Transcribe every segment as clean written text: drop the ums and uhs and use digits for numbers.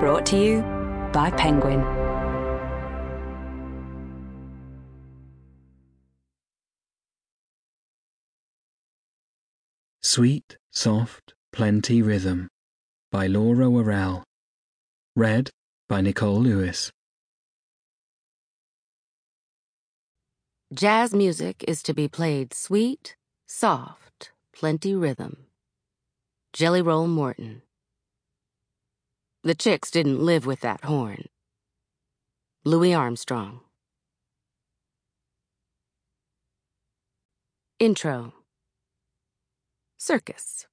Brought to you by Penguin. Sweet, Soft, Plenty Rhythm by Laura Worrell. Read by Nicole Lewis. Jazz music is to be played sweet, soft, plenty rhythm. Jelly Roll Morton. The Chicks didn't live with that horn. Louis Armstrong. Intro. Circus.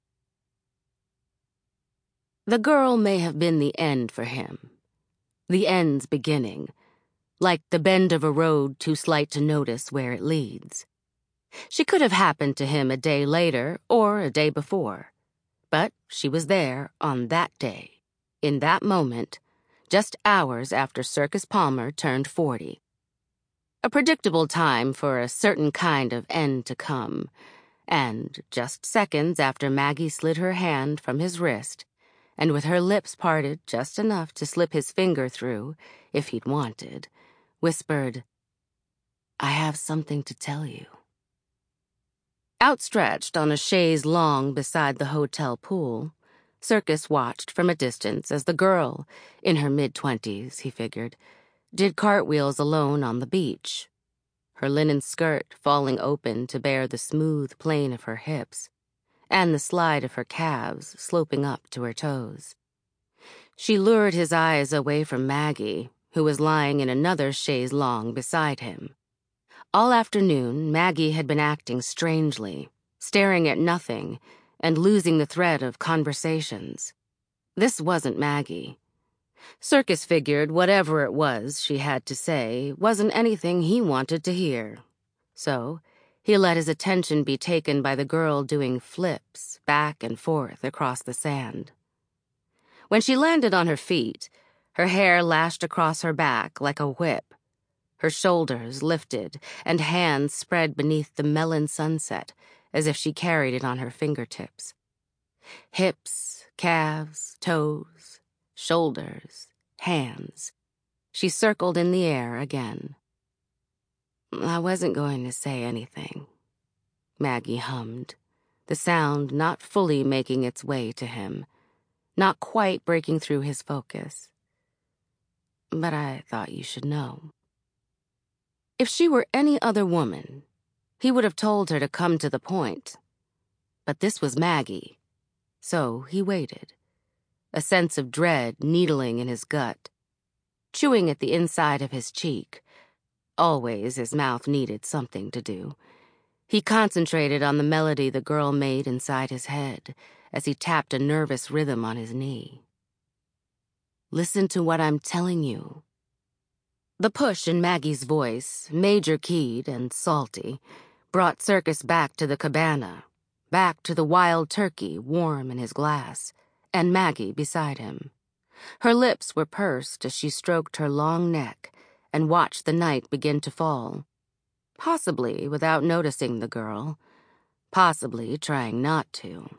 The girl may have been the end for him. The end's beginning, like the bend of a road too slight to notice where it leads. She could have happened to him a day later or a day before, but she was there on that day, in that moment, just hours after Circus Palmer turned 40. A predictable time for a certain kind of end to come, and just seconds after Maggie slid her hand from his wrist, and with her lips parted just enough to slip his finger through, if he'd wanted, whispered, "I have something to tell you." Outstretched on a chaise longue beside the hotel pool, Circus watched from a distance as the girl, in her mid-20s, he figured, did cartwheels alone on the beach, her linen skirt falling open to bare the smooth plane of her hips, and the slide of her calves sloping up to her toes. She lured his eyes away from Maggie, who was lying in another chaise longue beside him. All afternoon, Maggie had been acting strangely, staring at nothing, and losing the thread of conversations. This wasn't Maggie. Circus figured whatever it was she had to say wasn't anything he wanted to hear. So he let his attention be taken by the girl doing flips back and forth across the sand. When she landed on her feet, her hair lashed across her back like a whip. Her shoulders lifted and hands spread beneath the melon sunset as if she carried it on her fingertips. Hips, calves, toes, shoulders, hands. She circled in the air again. "I wasn't going to say anything," Maggie hummed, the sound not fully making its way to him, not quite breaking through his focus. "But I thought you should know." If she were any other woman, he would have told her to come to the point. But this was Maggie, so he waited, a sense of dread needling in his gut, chewing at the inside of his cheek. Always his mouth needed something to do. He concentrated on the melody the girl made inside his head as he tapped a nervous rhythm on his knee. "Listen to what I'm telling you." The push in Maggie's voice, major-keyed and salty, brought Circus back to the cabana, back to the wild turkey warm in his glass, and Maggie beside him. Her lips were pursed as she stroked her long neck and watched the night begin to fall, possibly without noticing the girl, possibly trying not to.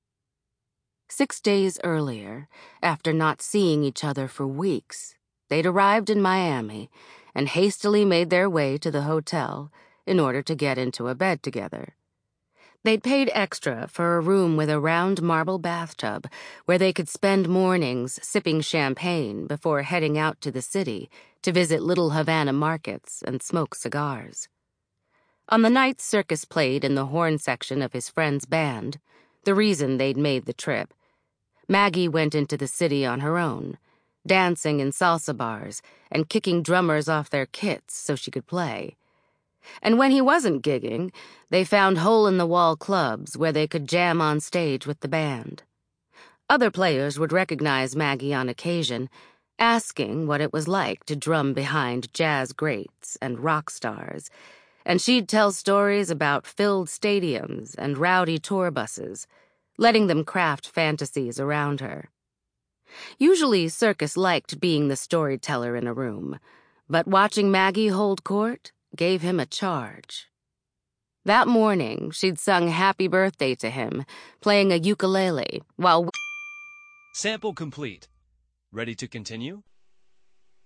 6 days earlier, after not seeing each other for weeks, they'd arrived in Miami and hastily made their way to the hotel in order to get into a bed together. They'd paid extra for a room with a round marble bathtub where they could spend mornings sipping champagne before heading out to the city to visit little Havana markets and smoke cigars. On the night Circus played in the horn section of his friend's band, the reason they'd made the trip, Maggie went into the city on her own, dancing in salsa bars and kicking drummers off their kits so she could play. And when he wasn't gigging, they found hole-in-the-wall clubs where they could jam on stage with the band. Other players would recognize Maggie on occasion, asking what it was like to drum behind jazz greats and rock stars, and she'd tell stories about filled stadiums and rowdy tour buses, letting them craft fantasies around her. Usually Circus liked being the storyteller in a room, but watching Maggie hold court gave him a charge. That morning, she'd sung Happy Birthday to him, playing a ukulele, while... Sample complete. Ready to continue?